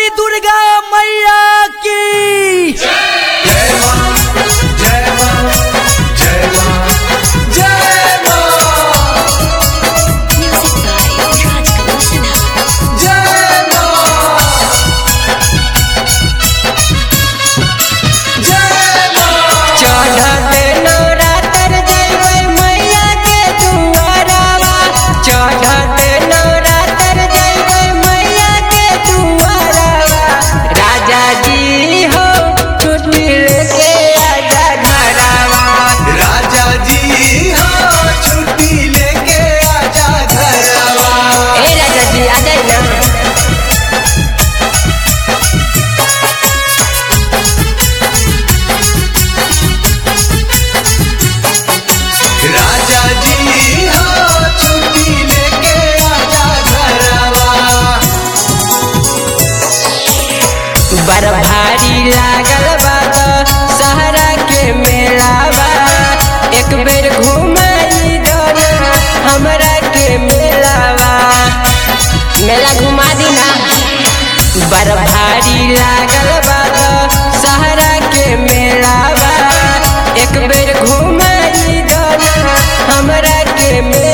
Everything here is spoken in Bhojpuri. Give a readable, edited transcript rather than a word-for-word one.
बोली दुर्गा मैया की जय मां जय मां जय मां जय मां जय मां जय मां चढ़ते नवरात्र जइबै मैया के दुआरवा चढ़ते नवरात्र जइबै मैया के दुआरवा राजा जी हो छुट्टी लेके आजा घरवा राजा जी हो छुट्टी लेके आजा घरवा ए राजा जी आ जाए ना राजा जी हो छुट्टी लेके आजा घरवा बड़ भारी लागल बा तो सहरा के मेलावा एक बेर घुमाई दो ना हमरा के मेलावा मेला घुमा दी ना बड़ भारी लागल बा तो सहरा के मेलावा एक बेर घुमाई दो ना हमरा के